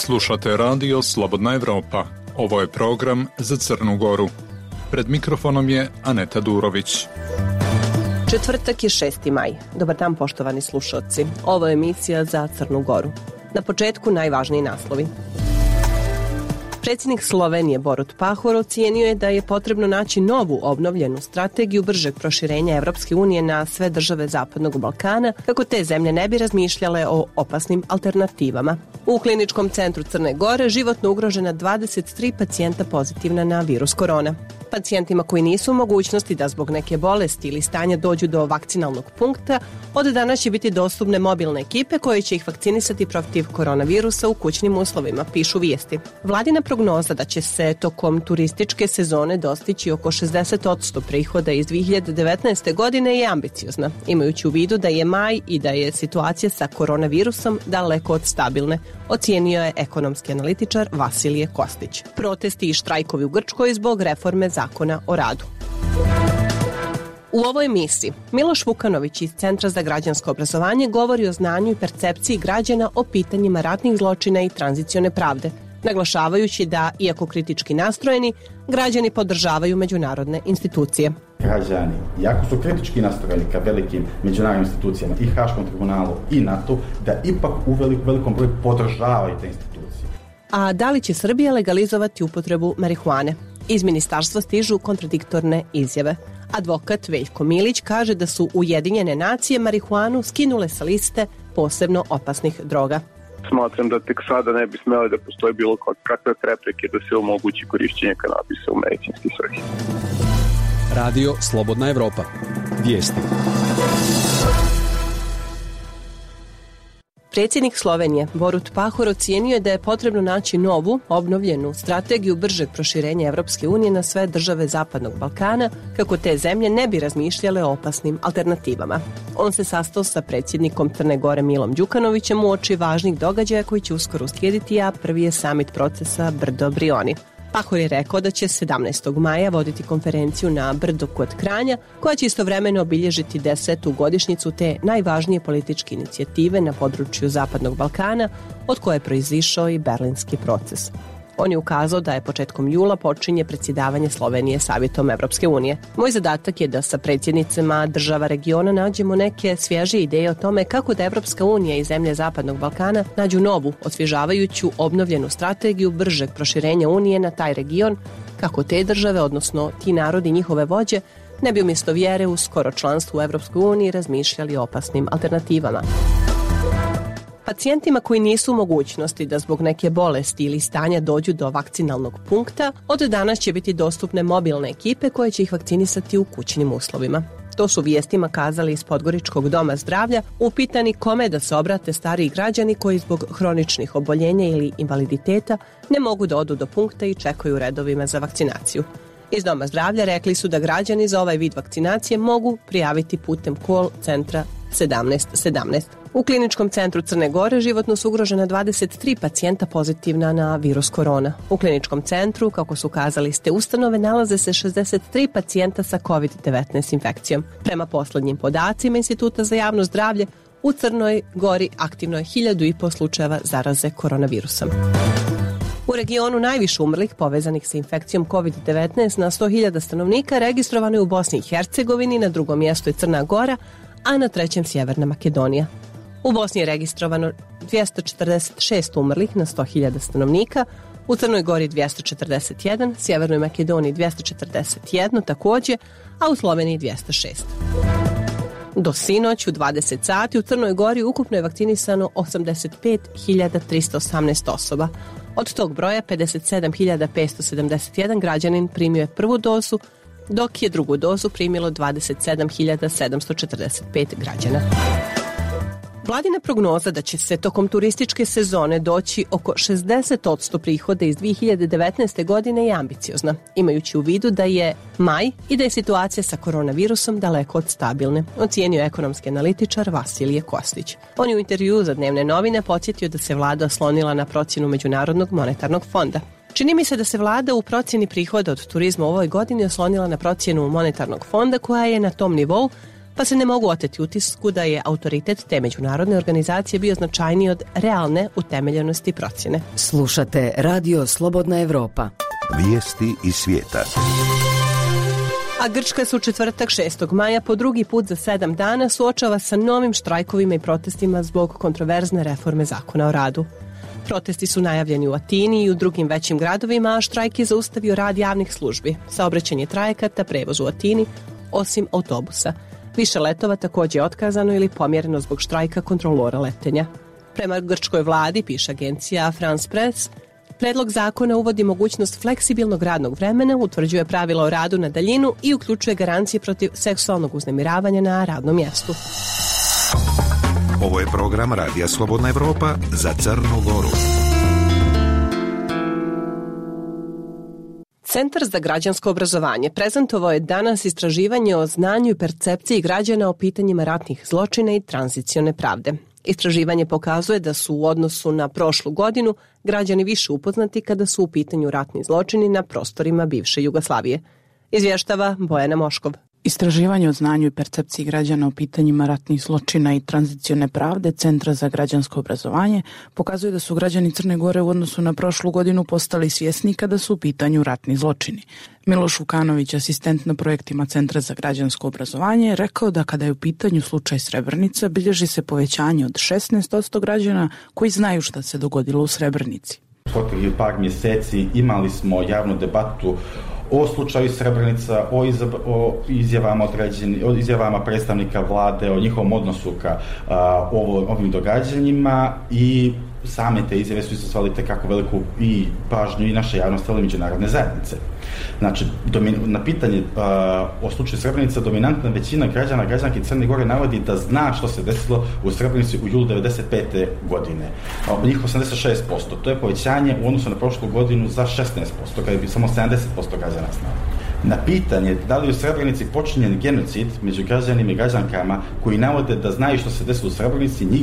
Slušate radio Slobodna Evropa. Ovo je program za Crnu Goru. Pred mikrofonom je Aneta Durović. Četvrtak je 6. maj. Dobar dan, poštovani slušalci. Ovo je emisija za Crnu Goru. Na početku najvažniji naslovi. Predsjednik Slovenije Borut Pahor ocijenio je da je potrebno naći novu obnovljenu strategiju bržeg proširenja Evropske unije na sve države Zapadnog Balkana, kako te zemlje ne bi razmišljale o opasnim alternativama. U kliničkom centru Crne Gore životno ugrožena 23 pacijenta pozitivna na virus korona. Pacijentima koji nisu u mogućnosti da zbog neke bolesti ili stanja dođu do vakcinalnog punkta, od danas će biti dostupne mobilne ekipe koje će ih vakcinisati protiv koronavirusa u kućnim uslovima, pišu vijesti. Vladina prognoza da će se tokom turističke sezone dostići oko 60% prihoda iz 2019. godine je ambiciozna, imajući u vidu da je maj i da je situacija sa koronavirusom daleko od stabilne, ocijenio je ekonomski analitičar Vasilije Kostić. Protesti i štrajkovi u Grčkoj zbog reforme Zakona o radu. U ovoj emisiji Miloš Vukanović iz Centra za građansko obrazovanje govori o znanju i percepciji građana o pitanjima ratnih zločina i tranzicione pravde, naglašavajući da, iako kritički nastrojeni, građani podržavaju međunarodne institucije. Građani, iako su kritički nastrojeni ka velikim međunarodnim institucijama i Haškom tribunalu i NATO, da ipak u velikom broju podržavaju te institucije. A da li će Srbija legalizovati upotrebu marihuane? Iz ministarstva stižu kontradiktorne izjave. Advokat Veljko Milić kaže da su Ujedinjene nacije marihuanu skinule sa liste posebno opasnih droga. Smatram da tek sada ne bi smeli da postoji bilo kakve prepreke da se omogući korišćenje kanabisa u medicinski svrhe. Radio Slobodna Evropa. Vijesti. Predsjednik Slovenije Borut Pahor ocijenio je da je potrebno naći novu, obnovljenu strategiju bržeg proširenja Evropske unije na sve države Zapadnog Balkana, kako te zemlje ne bi razmišljale o opasnim alternativama. On se sastao sa predsjednikom Crne Gore Milom Đukanovićem uoči važnih događaja koji će uskoro uslijediti, a prvi je samit procesa Brdo-Brioni. Pahor je rekao da će 17. maja voditi konferenciju na Brdu kod Kranja, koja će istovremeno obilježiti 10. godišnjicu te najvažnije političke inicijative na području Zapadnog Balkana, od koje je proizišao i Berlinski proces. On je ukazao da je početkom jula počinje predsjedavanje Slovenije Savjetom Evropske unije. Moj zadatak je da sa predsjednicama država regiona nađemo neke svježe ideje o tome kako da Evropska unija i zemlje Zapadnog Balkana nađu novu, osvježavajuću, obnovljenu strategiju bržeg proširenja unije na taj region, kako te države, odnosno ti narodi i njihove vođe, ne bi umjesto vjere u skoro članstvo u Evropskoj uniji razmišljali o opasnim alternativama. Pacijentima koji nisu u mogućnosti da zbog neke bolesti ili stanja dođu do vakcinalnog punkta, od danas će biti dostupne mobilne ekipe koje će ih vakcinisati u kućnim uslovima. To su vijestima kazali iz Podgoričkog doma zdravlja, upitani kome da se obrate stariji građani koji zbog hroničnih oboljenja ili invaliditeta ne mogu da odu do punkta i čekaju u redovima za vakcinaciju. Iz doma zdravlja rekli su da građani za ovaj vid vakcinacije mogu prijaviti putem call centra 1717. U kliničkom centru Crne Gore životno su ugrožena 23 pacijenta pozitivna na virus korona. U kliničkom centru, kako su kazali iz te ustanove, nalaze se 63 pacijenta sa COVID-19 infekcijom. Prema posljednjim podacima Instituta za javno zdravlje, u Crnoj Gori aktivno je 1500 slučajeva zaraze koronavirusom. U regionu najviše umrlih povezanih sa infekcijom COVID-19 na 100.000 stanovnika registrovano je u Bosni i Hercegovini, na drugom mjestu je Crna Gora, a na trećem Sjeverna Makedonija. U Bosni je registrovano 246 umrlih na 100.000 stanovnika, u Crnoj Gori 241, Sjevernoj Makedoniji 241 također, a u Sloveniji 206. Do sinoć u 20 sati u Crnoj Gori ukupno je vakcinisano 85.318 osoba. Od tog broja 57.571 građanin primio je prvu dozu, dok je drugu dozu primilo 27.745 građana. Vladina prognoza da će se tokom turističke sezone doći oko 60% prihoda iz 2019. godine je ambiciozna, imajući u vidu da je maj i da je situacija sa koronavirusom daleko od stabilne, ocijenio ekonomski analitičar Vasilije Kostić. On je u intervjuu za Dnevne novine podsjetio da se vlada oslonila na procjenu Međunarodnog monetarnog fonda. Čini mi se da se vlada u procjeni prihoda od turizma u ovoj godini oslonila na procjenu monetarnog fonda koja je na tom nivou, pa se ne mogu oteti utisku da je autoritet te međunarodne organizacije bio značajniji od realne utemeljenosti procjene. Slušate Radio Slobodna Evropa. Vijesti iz svijeta. A Grčka se u četvrtak 6. maja po drugi put za 7 dana suočava sa novim štrajkovima i protestima zbog kontroverzne reforme zakona o radu. Protesti su najavljeni u Atini i u drugim većim gradovima, a štrajk je zaustavio rad javnih službi, saobraćanje trajekata, prevoz u Atini, osim autobusa. Više letova također je otkazano ili pomjereno zbog štrajka kontrolora letenja. Prema grčkoj vladi, piše agencija France Press, predlog zakona uvodi mogućnost fleksibilnog radnog vremena, utvrđuje pravila o radu na daljinu i uključuje garancije protiv seksualnog uznemiravanja na radnom mjestu. Ovo je program Radija Slobodna Evropa za Crnu Goru. Centar za građansko obrazovanje prezentovao je danas istraživanje o znanju i percepciji građana o pitanjima ratnih zločina i tranzicione pravde. Istraživanje pokazuje da su u odnosu na prošlu godinu građani više upoznati kada su u pitanju ratni zločini na prostorima bivše Jugoslavije. Izvještava Bojana Moškov. Istraživanje o znanju i percepciji građana o pitanjima ratnih zločina i tranzicione pravde Centra za građansko obrazovanje pokazuje da su građani Crne Gore u odnosu na prošlu godinu postali svjesni kada su u pitanju ratni zločini. Miloš Vukanović, asistent na projektima Centra za građansko obrazovanje, rekao da kada je u pitanju slučaj Srebrenica bilježi se povećanje od 16% građana koji znaju šta se dogodilo u Srebrenici. Proteklih par mjeseci imali smo javnu debatu o slučaju Srebrenica, o izjavama predstavnika vlade, o njihovom odnosu ka ovim događanjima i same te izjave su izazvali tekako veliku i pažnju i naše javnosti, ali i međunarodne zajednice. Znači, na pitanje o slučaju Srebrenica dominantna većina građanki Crne Gore navodi da zna što se desilo u Srebrenici u julu 1995. godine. Njih 86%. To je povećanje u odnosu na prošlu godinu za 16%, kada bi samo 70% građana znalo. Na pitanje da li u Srebrenici počinjen genocid među građanima i građankama koji navode da znaju što se desilo u Srebrenici, njih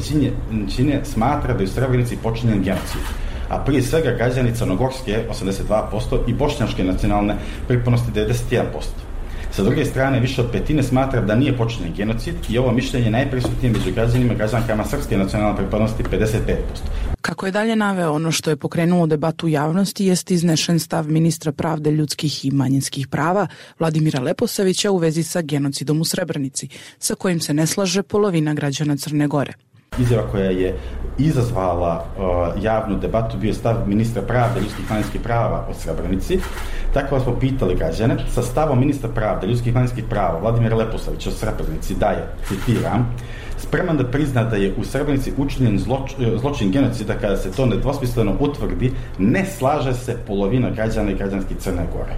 2/3 smatra da je u Srebrenici počinjen genocid. A prije svega građani crnogorske 82% i bošnjačke nacionalne pripadnosti 91%. Sa druge strane, više od petine smatra da nije počinjen genocid i ovo mišljenje najprisutnije među građanima i građankama srpske nacionalne pripadnosti 55%. Kako je dalje naveo, ono što je pokrenulo debatu u javnosti jeste iznešen stav ministra pravde, ljudskih i manjinskih prava Vladimira Leposavića u vezi sa genocidom u Srebrenici, sa kojim se ne slaže polovina građana Crne Gore. Izjava koja je izazvala javnu debatu bio stav ministra pravde, ljudskih i manjinskih prava o Srebrenici. Tako smo pitali građane, sa stavom ministra pravde, ljudskih i manjinskih prava Vladimira Leposavića o Srebrenici da je, citiram, spreman da prizna da je u Srebrenici učinjen zločin genocida kada se to nedvosmisleno utvrdi, ne slaže se polovina građana i građanski Crne Gore.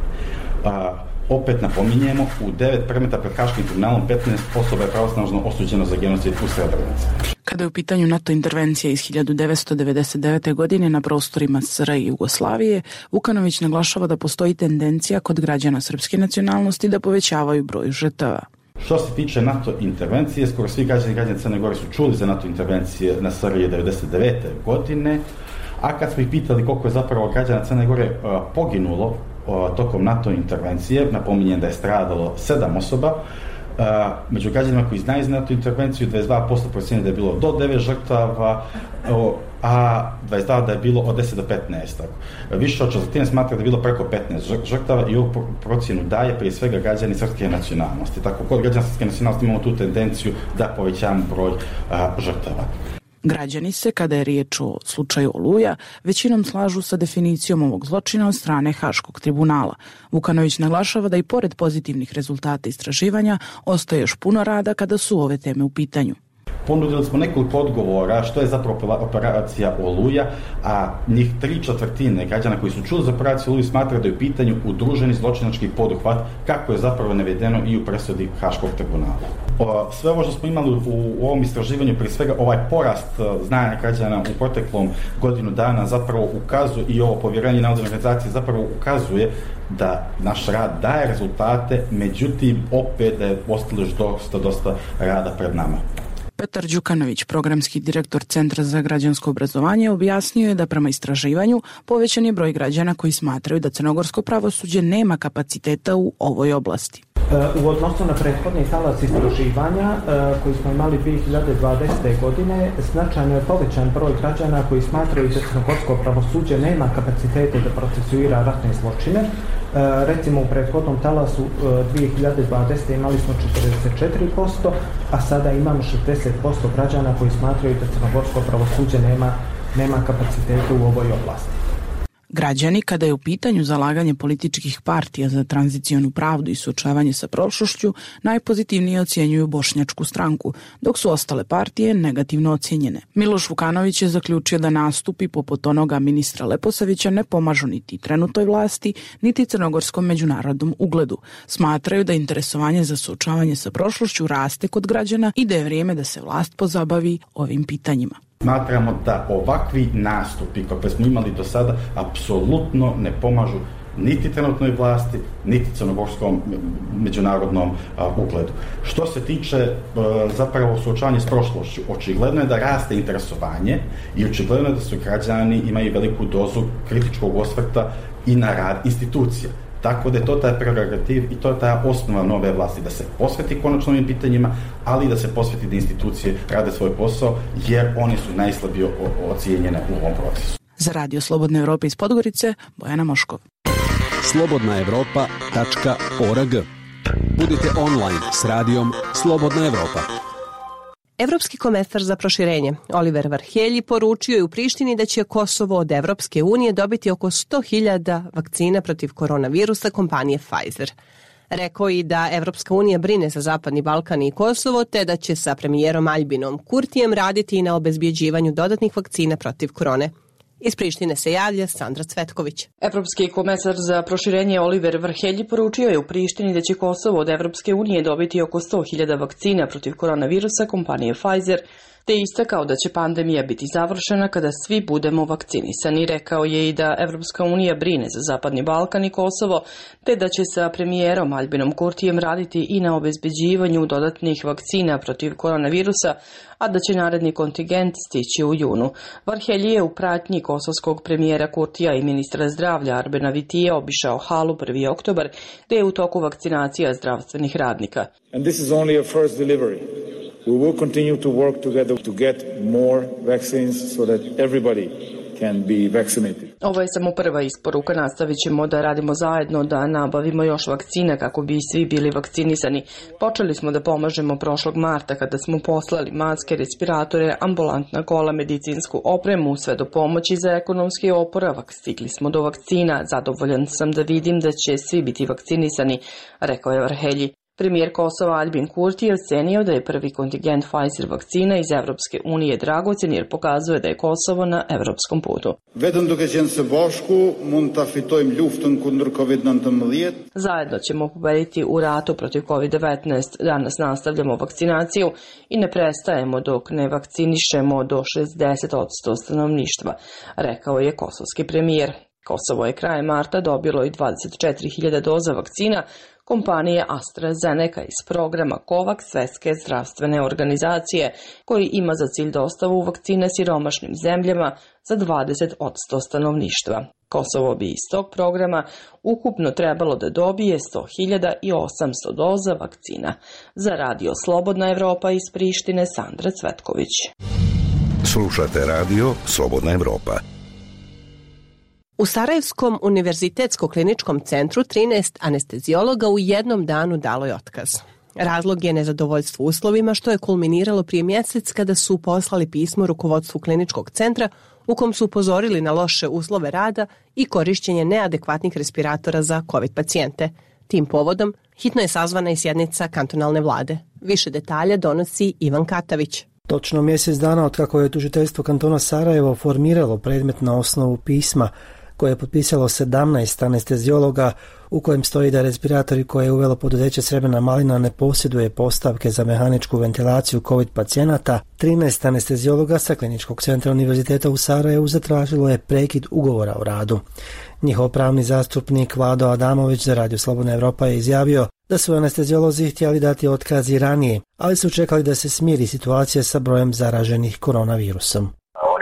Opet napominjemo, u 9 predmeta pred Haškim tribunalom 15 osoba je pravosnažno osuđeno za genocid u Srebrenici. Kada je u pitanju NATO intervencija iz 1999. godine na prostorima SR i Jugoslavije, Vukanović naglašava da postoji tendencija kod građana srpske nacionalnosti da povećavaju broj žrtava. Što se tiče NATO intervencije, skoro svi građani Crne Gore su čuli za NATO intervencije na SR 1999. godine, a kad smo ih pitali koliko je zapravo građana Crne Gore poginulo tokom NATO intervencije, napominjem da je stradalo 7 osoba, među građanima koji znaju za NATO intervenciju 22% procjenjuje da je bilo do 9 žrtava, a 22% da je bilo od 10 do 15. Više od 40 smatra da je bilo preko 15 žrtava i ovu procjenu daje prije svega građani srpske nacionalnosti. Tako kod građana srpske nacionalnosti imamo tu tendenciju da povećamo broj žrtava. Građani se, kada je riječ o slučaju Oluja, većinom slažu sa definicijom ovog zločina od strane Haškog tribunala. Vukanović naglašava da i pored pozitivnih rezultata istraživanja ostaje još puno rada kada su ove teme u pitanju. Ponudili smo nekoliko odgovora što je zapravo operacija Oluja, a njih 3/4 građana koji su čuli za operaciju Oluju smatraju da je u pitanju udruženi zločinački poduhvat, kako je zapravo navedeno i u presudi Haškog tribunala. Sve ovo što smo imali u ovom istraživanju, prije svega ovaj porast znanja građana u proteklom godinu dana zapravo ukazuje i ovo povjerenje na organizacije zapravo ukazuje da naš rad daje rezultate, međutim opet da je ostalo još dosta rada pred nama. Petar Đukanović, programski direktor Centra za građansko obrazovanje, objasnio je da prema istraživanju povećan je broj građana koji smatraju da crnogorsko pravosuđe nema kapaciteta u ovoj oblasti. U odnosu na prethodni talas istraživanja koji smo imali 2020. godine, značajno je povećan broj građana koji smatraju da crnogorsko pravosuđe nema kapacitete da procesuira ratne zločine. Recimo u prethodnom talasu 2020. imali smo 44%, a sada imamo 60% građana koji smatraju da crnogorsko pravosuđe nema kapacitete u ovoj oblasti. Građani, kada je u pitanju zalaganje političkih partija za tranzicionu pravdu i suočavanje sa prošlošću, najpozitivnije ocjenjuju Bošnjačku stranku, dok su ostale partije negativno ocjenjene. Miloš Vukanović je zaključio da nastupi poput onoga ministra Leposavića ne pomažu niti trenutnoj vlasti, niti crnogorskom međunarodnom ugledu. Smatraju da interesovanje za suočavanje sa prošlošću raste kod građana i da je vrijeme da se vlast pozabavi ovim pitanjima. Smatramo da ovakvi nastupi koje smo imali do sada apsolutno ne pomažu niti trenutnoj vlasti, niti crnogorskom međunarodnom ugledu. Što se tiče zapravo suočavanja s prošlošću, očigledno je da raste interesovanje i očigledno je da su građani imaju veliku dozu kritičkog osvrta i na rad institucija. Tako da je to taj prerogativ i to je ta osnova nove vlasti, da se posveti konačno ovim pitanjima, ali i da se posveti da institucije rade svoj posao, jer oni su najslabije ocijenjene u ovom procesu. Za Radio Slobodne Evrope iz Podgorice, Bojana Moškov. slobodnaevropa.org. Budite online s radijom Slobodna Evropa. Evropski komesar za proširenje Oliver Varhelji poručio je u Prištini da će Kosovo od Evropske unije dobiti oko 100.000 vakcina protiv koronavirusa kompanije Pfizer. Rekao i da Evropska unija brine za Zapadni Balkan i Kosovo, te da će sa premijerom Albinom Kurtijem raditi i na obezbjeđivanju dodatnih vakcina protiv korone. Iz Prištine se javlja Sandra Cvetković. Evropski komesar za proširenje Oliver Varhelji poručio je u Prištini da će Kosovo od Evropske unije dobiti oko 100.000 vakcina protiv koronavirusa kompanije Pfizer, te je istakao da će pandemija biti završena kada svi budemo vakcinisani. Rekao je i da Evropska unija brine za Zapadni Balkan i Kosovo, te da će sa premijerom Albinom Kurtijem raditi i na obezbeđivanju dodatnih vakcina protiv koronavirusa, a da će naredni kontingent stići u junu. Varhelji je u pratnji kosovskog premijera Kurtija i ministra zdravlja Arbena Vitije obišao Halu 1. oktobar, gdje je u toku vakcinacija zdravstvenih radnika. And this is only a first delivery. We will continue to work together to get more vaccines so that everybody can be vaccinated. Ovo je samo prva isporuka, nastavit ćemo da radimo zajedno, da nabavimo još vakcina kako bi svi bili vakcinisani. Počeli smo da pomažemo prošlog marta kada smo poslali maske, respiratore, ambulantna kola, medicinsku opremu, sve do pomoći za ekonomski oporavak. Stigli smo do vakcina, zadovoljan sam da vidim da će svi biti vakcinisani, rekao je Varhelji. Premijer Kosova Albin Kurti je ocenio da je prvi kontingent Pfizer vakcina iz Evropske unije dragocjen jer pokazuje da je Kosovo na evropskom putu. Zajedno ćemo pobediti u ratu protiv COVID-19. Danas nastavljamo vakcinaciju i ne prestajemo dok ne vakcinišemo do 60% stanovništva, rekao je kosovski premijer. Kosovo je krajem marta dobilo i 24.000 doza vakcina kompanije AstraZeneca iz programa COVAX Svjetske zdravstvene organizacije, koji ima za cilj dostavu vakcine siromašnim zemljama za 20% stanovništva. Kosovo bi iz tog programa ukupno trebalo da dobije 100.800 doza vakcina. Za Radio Slobodna Evropa iz Prištine, Sandra Cvetković. Slušate Radio Slobodna Evropa. U Sarajevskom univerzitetsko-kliničkom centru 13 anesteziologa u jednom danu dalo je otkaz. Razlog je nezadovoljstvo uslovima, što je kulminiralo prije mjesec kada su poslali pismo rukovodstvu kliničkog centra u kom su upozorili na loše uslove rada i korišćenje neadekvatnih respiratora za COVID pacijente. Tim povodom hitno je sazvana i sjednica kantonalne vlade. Više detalja donosi Ivan Katavić. Točno mjesec dana od kako je tužiteljstvo kantona Sarajevo formiralo predmet na osnovu pisma koje je potpisalo 17 anesteziologa u kojem stoji da respiratori koje je uvelo poduzeće Srebrna malina ne posjeduje postavke za mehaničku ventilaciju COVID pacijenata, 13 anesteziologa sa kliničkog centra Univerziteta u Sarajevu zatražilo je prekid ugovora o radu. Njihov pravni zastupnik Vlado Adamović za Radio Slobodna Evropa je izjavio da su anesteziolozi htjeli dati otkaz i ranije, ali su čekali da se smiri situacija sa brojem zaraženih koronavirusom. Oni su odlučili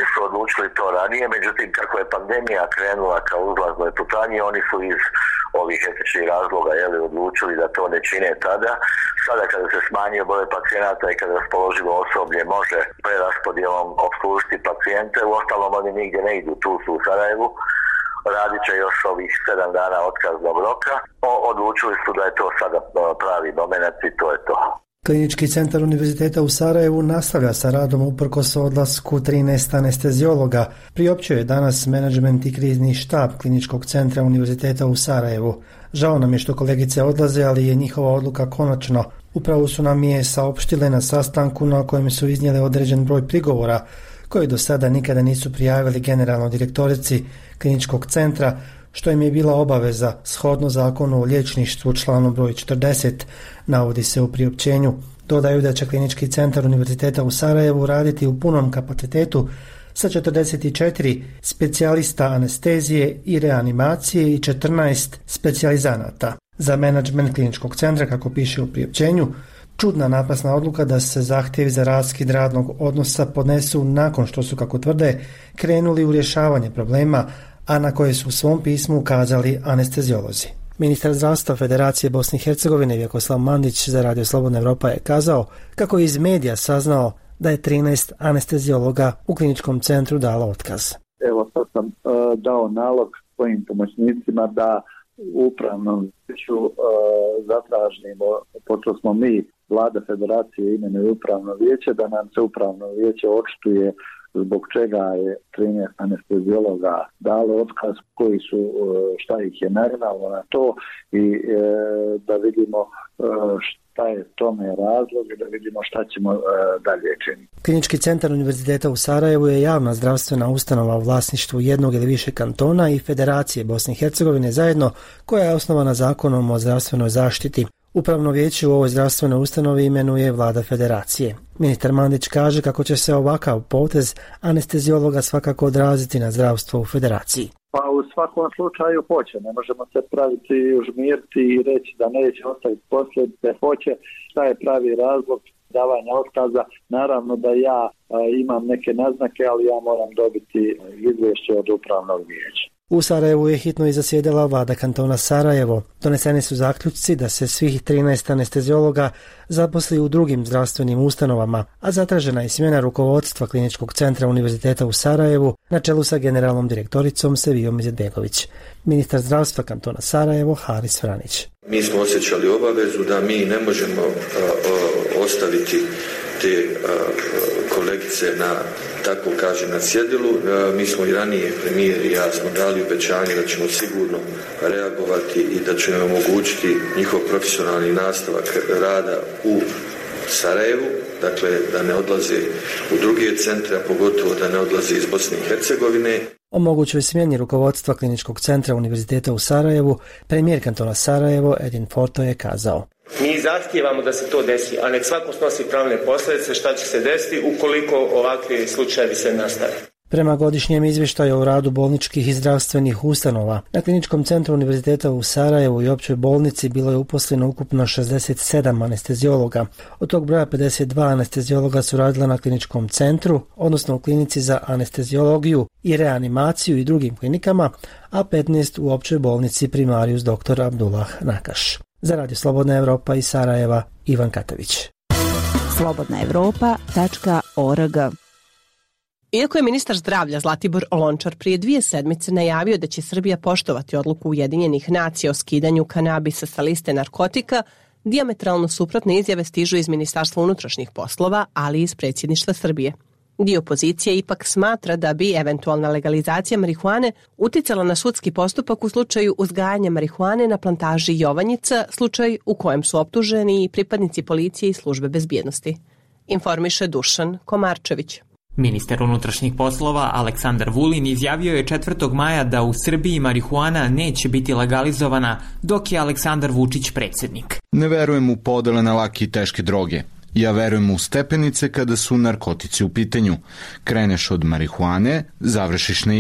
odlučili to ranije, međutim kako je pandemija krenula kao uzlaznoj putanji, oni su iz ovih etičnih razloga odlučili da to ne čine tada. Sada kada se smanjio broj pacijenata i kada raspoloživo osoblje može preraspodjelom opslužiti pacijente, uostalom oni nigdje ne idu, tu su u Sarajevu, radit će još ovih 7 dana otkaznog roka. Odlučili su da je to sada pravi momenat i to je to. Klinički centar Univerziteta u Sarajevu nastavlja sa radom uprkos odlasku 13 anesteziologa. Priopćio je danas menadžment i krizni štab Kliničkog centra Univerziteta u Sarajevu. Žao nam je što kolegice odlaze, ali je njihova odluka konačno. Upravo su nam je saopštile na sastanku na kojem su iznijele određen broj prigovora, koji do sada nikada nisu prijavili generalnoj direktorici Kliničkog centra, što im je bila obaveza shodno zakonu o liječništvu članu broj 40, navodi se u priopćenju. Dodaju da će Klinički centar Univerziteta u Sarajevu raditi u punom kapacitetu sa 44 specijalista anestezije i reanimacije i 14 specijalizanata. Za menadžment Kliničkog centra, kako piše u priopćenju, čudna napasna odluka da se zahtjevi za raskid radnog odnosa podnesu nakon što su, kako tvrde, krenuli u rješavanje problema, a na koje su u svom pismu ukazali anesteziolozi. Ministar zdravstva Federacije Bosne i Hercegovine Vjekoslav Mandić za Radio Slobodna Evropa je kazao kako je iz medija saznao da je 13 anesteziologa u Kliničkom centru dalo otkaz. Evo sad sam dao nalog svojim pomoćnicima da u upravnom vijeću zatražimo, pošto smo mi, Vlada Federacije imenuje upravno vijeće, da nam se upravno vijeće očituje zbog čega je 13 anesteziologa dalo otkaz, koji su, šta ih je nagnalo na to i da vidimo šta je tome razlog i da vidimo šta ćemo dalje činiti. Klinički centar Univerziteta u Sarajevu je javna zdravstvena ustanova u vlasništvu jednog ili više kantona i Federacije Bosne i Hercegovine zajedno, koja je osnovana zakonom o zdravstvenoj zaštiti. Upravno vijeće u ovoj zdravstvenoj ustanovi imenuje Vlada Federacije. Ministar Mandić kaže kako će se ovakav potez anesteziologa svakako odraziti na zdravstvo u Federaciji. Pa u svakom slučaju hoće, ne možemo se praviti, užmiriti i reći da neće ostaviti posljedice, hoće. Šta je pravi razlog davanja otkaza? Naravno da ja imam neke naznake, ali ja moram dobiti izvješće od upravnog vijeća. U Sarajevu je hitno i zasjedala vlada kantona Sarajevo. Doneseni su zaključci da se svih 13 anesteziologa zaposli u drugim zdravstvenim ustanovama, a zatražena je smjena rukovodstva Kliničkog centra Univerziteta u Sarajevu na čelu sa generalnom direktoricom Sevijom Izetbegović. Ministar zdravstva kantona Sarajevo Haris Franić. Mi smo osjećali obavezu da mi ne možemo ostaviti te kolegice na, tako kažem, na cjedilu. Mi smo i ranije, premijer i ja, smo dali obećanje da ćemo sigurno reagovati i da ćemo omogućiti njihov profesionalni nastavak rada u Sarajevu, dakle da ne odlaze u druge centre, a pogotovo da ne odlaze iz Bosne i Hercegovine. O mogućoj smjeni rukovodstva Kliničkog centra Univerziteta u Sarajevu, premijer kantona Sarajevo Edin Forto je kazao: Mi zahtijevamo da se to desi, a nek svako snosi pravne posljedice šta će se desiti ukoliko ovakvi slučajevi se nastave. Prema godišnjem izvještaju o radu bolničkih i zdravstvenih ustanova, na Kliničkom centru Univerziteta u Sarajevu i općoj bolnici bilo je uposleno ukupno 67 anesteziologa. Od tog broja 52 anesteziologa su radila na Kliničkom centru, odnosno u klinici za anesteziologiju i reanimaciju i drugim klinikama, a 15 u općoj bolnici Primarius dr. Abdullah Nakaš. Za Radio Slobodna Evropa iz Sarajeva, Ivan Katavić. slobodnaevropa.org. Iako je ministar zdravlja Zlatibor Lončar prije 2 sedmice najavio da će Srbija poštovati odluku Ujedinjenih nacija o skidanju kanabisa sa liste narkotika, dijametralno suprotne izjave stižu iz Ministarstva unutrašnjih poslova, ali i iz predsjedništva Srbije. Dio opozicije ipak smatra da bi eventualna legalizacija marihuane uticala na sudski postupak u slučaju uzgajanja marihuane na plantaži Jovanjica, slučaj u kojem su optuženi i pripadnici policije i službe bezbjednosti. Informiše Dušan Komarčević. Ministar unutrašnjih poslova Aleksandar Vulin izjavio je 4. maja da u Srbiji marihuana neće biti legalizovana dok je Aleksandar Vučić predsjednik. Ne verujem u podele na lake i teške droge. Ja verujem u stepenice kada su narkotici u pitanju. Kreneš od marihuane, završiš na igli.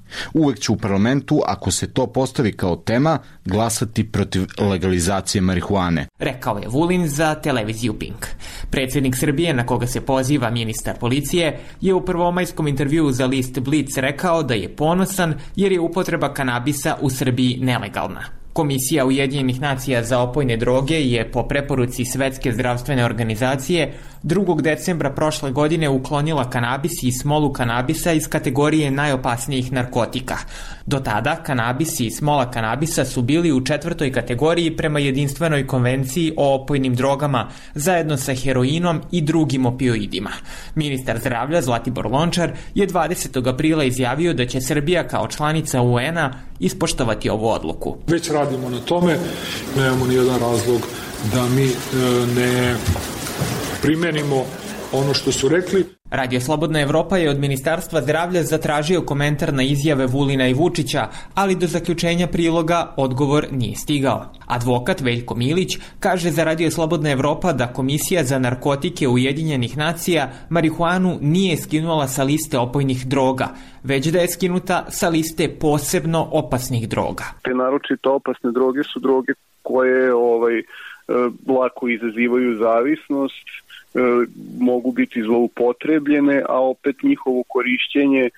Uvek ću u parlamentu, ako se to postavi kao tema, glasati protiv legalizacije marihuane. Rekao je Vulin za televiziju Pink. Predsjednik Srbije, na koga se poziva ministar policije, je u prvomajskom intervjuu za list Blic rekao da je ponosan jer je upotreba kanabisa u Srbiji nelegalna. Komisija Ujedinjenih nacija za opojne droge je po preporuci Svetske zdravstvene organizacije 2. decembra prošle godine uklonila kanabis i smolu kanabisa iz kategorije najopasnijih narkotika. Do tada kanabis i smola kanabisa su bili u 4. kategoriji prema jedinstvenoj konvenciji o opojnim drogama zajedno sa heroinom i drugim opioidima. Ministar zdravlja Zlatibor Lončar je 20. aprila izjavio da će Srbija kao članica UN-a ispoštovati ovu odluku. Već radimo na tome, nemamo ni jedan razlog da mi ne primenimo ono što su rekli. Radio Slobodna Evropa je od Ministarstva zdravlja zatražio komentar na izjave Vulina i Vučića, ali do zaključenja priloga odgovor nije stigao. Advokat Veljko Milić kaže za Radio Slobodna Evropa da Komisija za narkotike Ujedinjenih nacija marihuanu nije skinula sa liste opojnih droga, već da je skinuta sa liste posebno opasnih droga. Te naročito opasne droge su droge koje lako izazivaju zavisnost, mogu biti zloupotrebljene, a opet njihovo korišćenje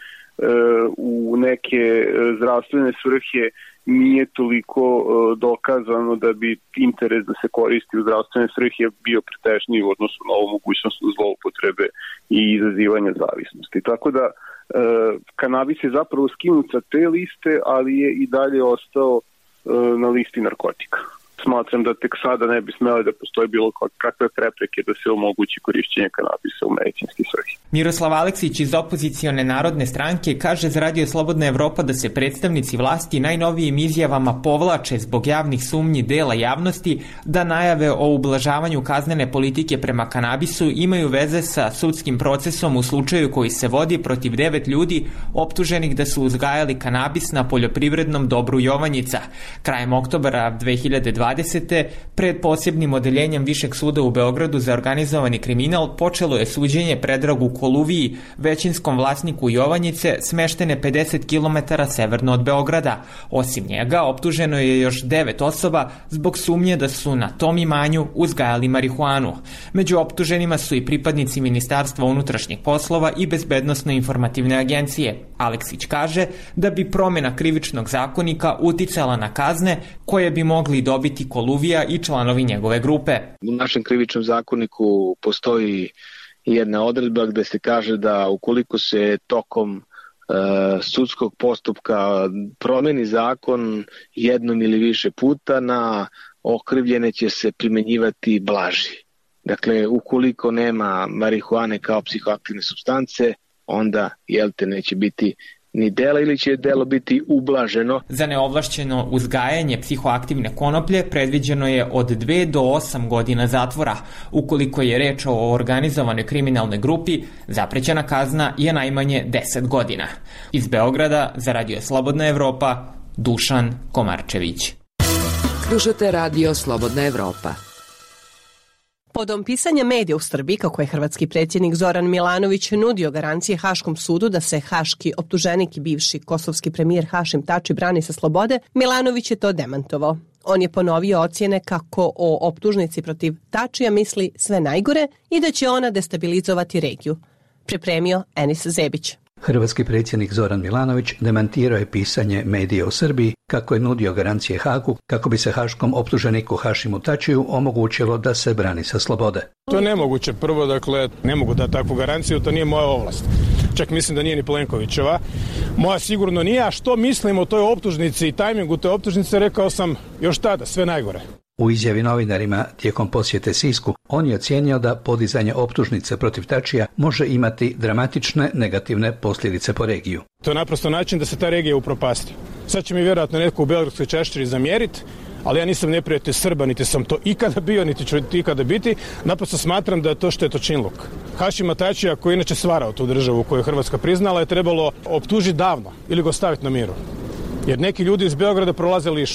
u neke zdravstvene svrhe nije toliko dokazano da bi interes da se koristi u zdravstvene svrhe bio pretežniji u odnosu na ovu mogućnost zloupotrebe i izazivanja zavisnosti. Tako da kanabis je zapravo skinut sa te liste, ali je i dalje ostao na listi narkotika. Smatram da tek sada ne bi smjeli da postoje bilo kakve prepreke da se omogući korišćenje kanabisa u medicinski svrhe. Miroslav Aleksić iz opozicione Narodne stranke kaže za Radio Slobodna Evropa da se predstavnici vlasti najnovijim izjavama povlače zbog javnih sumnji dela javnosti da najave o ublažavanju kaznene politike prema kanabisu imaju veze sa sudskim procesom u slučaju koji se vodi protiv 9 ljudi optuženih da su uzgajali kanabis na poljoprivrednom dobru Jovanjica. Krajem oktobra 2020. pred posebnim odeljenjem Višeg suda u Beogradu za organizovani kriminal počelo je suđenje Predragu Koluviji, većinskom vlasniku Jovanjice, smeštene 50 km severno od Beograda. Osim njega, optuženo je još 9 osoba zbog sumnje da su na tom imanju uzgajali marihuanu. Među optuženima su i pripadnici Ministarstva unutrašnjih poslova i Bezbednosno-informativne agencije. Aleksić kaže da bi promjena krivičnog zakonika uticala na kazne koje bi mogli dobiti Koluvija i članovi njegove grupe. U našem krivičnom zakoniku postoji jedna odredba gde se kaže da ukoliko se tokom sudskog postupka promeni zakon jednom ili više puta, na okrivljene će se primenjivati blaži. Dakle, ukoliko nema marihuane kao psihoaktivne supstance, onda neće biti ni dela ili će delo biti ublaženo. Za neovlašćeno uzgajanje psihoaktivne konoplje predviđeno je od 2 do 8 godina zatvora. Ukoliko je reč o organizovanoj kriminalnoj grupi, zaprećena kazna je najmanje 10 godina. Iz Beograda za Radio Slobodna Evropa, Dušan Komarčević. Slušate Radio Slobodna Evropa. Podom pisanja medija u Srbiji, kako je hrvatski predsjednik Zoran Milanović nudio garancije Haškom sudu da se haški optuženik i bivši kosovski premijer Hašim Tači brani sa slobode, Milanović je to demantovao. On je ponovio ocjene kako o optužnici protiv Tačija misli sve najgore i da će ona destabilizovati regiju. Pripremio Enis Zebić. Hrvatski predsjednik Zoran Milanović demantirao je pisanje medija u Srbiji kako je nudio garancije Hagu kako bi se haškom optuženiku Hašimu Tačiju omogućilo da se brani sa slobode. To je nemoguće. Prvo, ne mogu dati takvu garanciju, to nije moja ovlast. Čak mislim da nije ni Plenkovićeva. Moja sigurno nije, a što mislim o toj optužnici i tajmingu te optužnice rekao sam još tada, sve najgore. U izjavi novinarima tijekom posjete Sisku, on je ocijenio da podizanje optužnice protiv Tačija može imati dramatične negativne posljedice po regiju. To je naprosto način da se ta regija upropasti. Sad će mi vjerojatno netko u Beogradskoj češćeri zamjeriti, ali ja nisam neprijatelj Srba, niti sam to ikada bio, niti ću ikada biti. Naprosto smatram da je to štetočinluk. Hašima Tačija, koji inače stvarao tu državu koju je Hrvatska priznala, je trebalo optužiti davno ili ga ostaviti na miru. Jer neki ljudi iz Beograda prolaze liša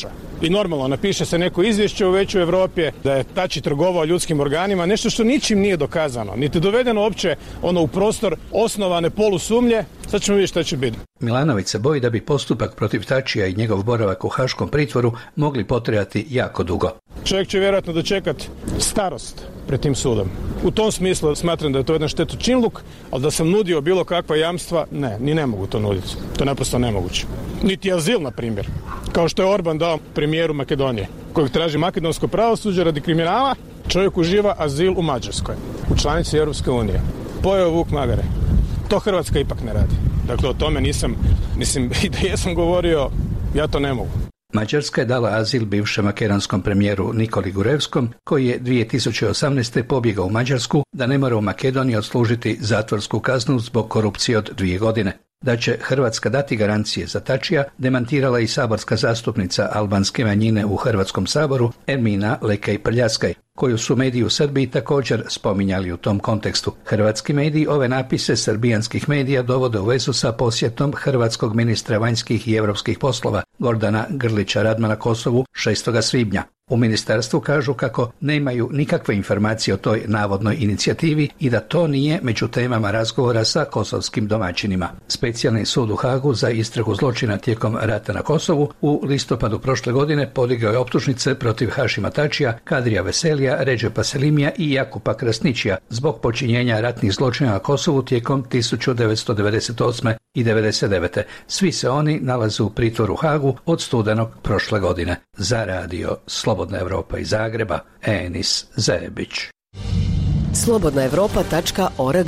I normalno, napiše se neko izvješće u Veću Evropi da je Tači trgovao ljudskim organima, nešto što ničim nije dokazano, niti dovedeno uopće u prostor osnovane polusumnje. Sad ćemo vidjeti šta će biti. Milanović se boji da bi postupak protiv Tačija i njegov boravak u haškom pritvoru mogli potrajati jako dugo. Čovjek će vjerojatno dočekati starost pred tim sudom. U tom smislu smatram da je to jedan štetočinluk, ali da sam nudio bilo kakva jamstva, ne mogu to nuditi. To je naprosto nemoguće. Niti azil, na primjer. Kao što je Orban dao premijeru Makedonije, kojeg traži makedonsko pravosuđe radi kriminala, čovjek uživa azil u Mađarskoj, u članici Europske unije. Pojeo vuk magare. To Hrvatska ipak ne radi. Dakle, o tome nisam, i da jesam govorio, ja to ne mogu. Mađarska je dala azil bivšem makedonskom premijeru Nikoli Gurevskom, koji je 2018. pobjegao u Mađarsku da ne mora u Makedoniji odslužiti zatvorsku kaznu zbog korupcije od 2 godine. Da će Hrvatska dati garancije za Tačija, demantirala i saborska zastupnica albanske manjine u Hrvatskom saboru Ermina Lekaj-Prljaskaj, koju su mediji u Srbiji također spominjali u tom kontekstu. Hrvatski mediji ove napise srbijanskih medija dovode u vezu sa posjetom hrvatskog ministra vanjskih i europskih poslova Gordana Grlića Radmana Kosovu 6. svibnja. U ministarstvu kažu kako nemaju nikakve informacije o toj navodnoj inicijativi i da to nije među temama razgovora sa kosovskim domaćinima. Specijalni sud u Hagu za istragu zločina tijekom rata na Kosovu u listopadu prošle godine podigao je optužnice protiv Hašima Tačija, Kadrija Veselija, Redžepa Selimija i Jakupa Krasnićija zbog počinjenja ratnih zločina na Kosovu tijekom 1998. i 1999. Svi se oni nalaze u pritvoru u Hagu od studenog prošle godine. Za radio Slobodna Evropa iz Zagreba, Enis Zebić. slobodnaevropa.org.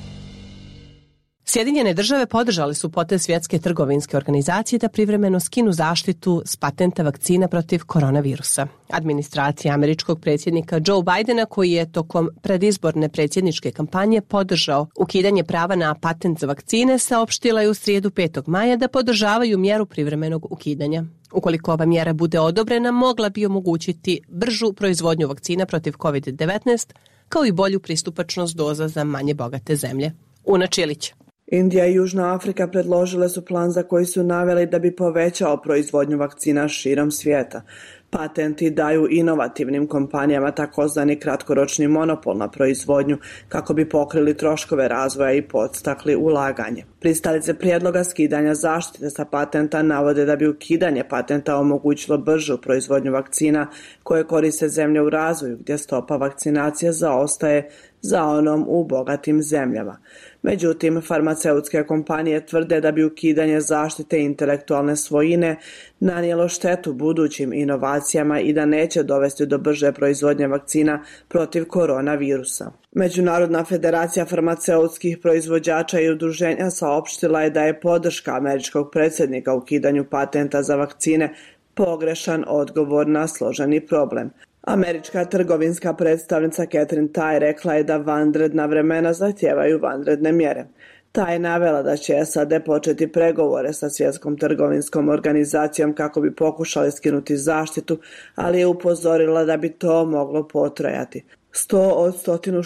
Sjedinjene države podržale su potez Svjetske trgovinske organizacije da privremeno skinu zaštitu s patenta vakcina protiv koronavirusa. Administracija američkog predsjednika Joe Bidena, koji je tokom predizborne predsjedničke kampanje podržao ukidanje prava na patent za vakcine, saopštila je u srijedu 5. maja da podržavaju mjeru privremenog ukidanja. Ukoliko ova mjera bude odobrena, mogla bi omogućiti bržu proizvodnju vakcina protiv COVID-19, kao i bolju pristupačnost doza za manje bogate zemlje. Una Čilić. Indija i Južna Afrika predložile su plan za koji su naveli da bi povećao proizvodnju vakcina širom svijeta. Patenti daju inovativnim kompanijama takozvani kratkoročni monopol na proizvodnju kako bi pokrili troškove razvoja i podstakli ulaganje. Pristalice prijedloga skidanja zaštite sa patenta navode da bi ukidanje patenta omogućilo bržu proizvodnju vakcina koje koriste zemlje u razvoju gdje stopa vakcinacije zaostaje za onom u bogatim zemljama. Međutim, farmaceutske kompanije tvrde da bi ukidanje zaštite intelektualne svojine nanijelo štetu budućim inovacijama i da neće dovesti do brže proizvodnje vakcina protiv koronavirusa. Međunarodna federacija farmaceutskih proizvođača i udruženja saopštila je da je podrška američkog predsjednika ukidanju patenta za vakcine pogrešan odgovor na složeni problem. Američka trgovinska predstavnica Catherine Tai rekla je da vanredna vremena zahtijevaju vanredne mjere. Ta je navela da će SAD početi pregovore sa Svjetskom trgovinskom organizacijom kako bi pokušali skinuti zaštitu, ali je upozorila da bi to moglo potrajati. 100 od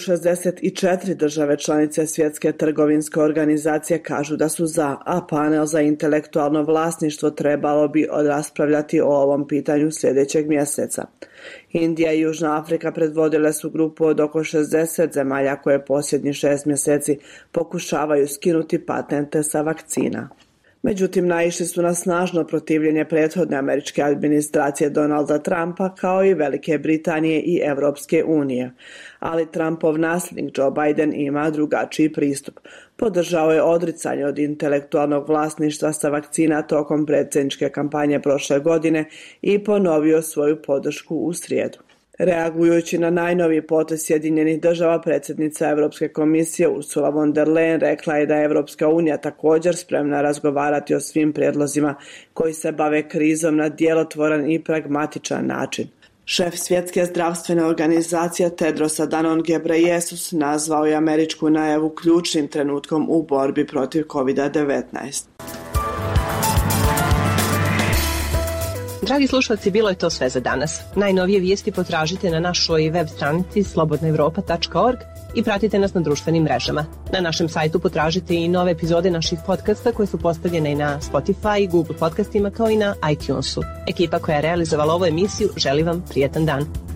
164 države članice Svjetske trgovinske organizacije kažu da su za, a panel za intelektualno vlasništvo trebalo bi raspravljati o ovom pitanju sljedećeg mjeseca. Indija i Južna Afrika predvodile su grupu od oko 60 zemalja koje posljednjih 6 mjeseci pokušavaju skinuti patente sa vakcina. Međutim, naišli su na snažno protivljenje prethodne američke administracije Donalda Trumpa kao i Velike Britanije i Europske unije. Ali Trumpov nasljednik Joe Biden ima drugačiji pristup. Podržao je odricanje od intelektualnog vlasništva sa vakcina tokom predsjedničke kampanje prošle godine i ponovio svoju podršku u srijedu. Reagujući na najnoviji potez Sjedinjenih država, predsjednica Europske komisije Ursula von der Leyen rekla je da je Europska unija također spremna razgovarati o svim prijedlozima koji se bave krizom na djelotvoran i pragmatičan način. Šef Svjetske zdravstvene organizacije Tedros Adhanom Ghebreyesus nazvao je američku najavu ključnim trenutkom u borbi protiv COVID-19. Dragi slušalci, bilo je to sve za danas. Najnovije vijesti potražite na našoj web stranici slobodnaevropa.org i pratite nas na društvenim mrežama. Na našem sajtu potražite i nove epizode naših podcasta koje su postavljene i na Spotify, Google podcastima kao i na iTunesu. Ekipa koja je realizovala ovu emisiju želi vam prijetan dan.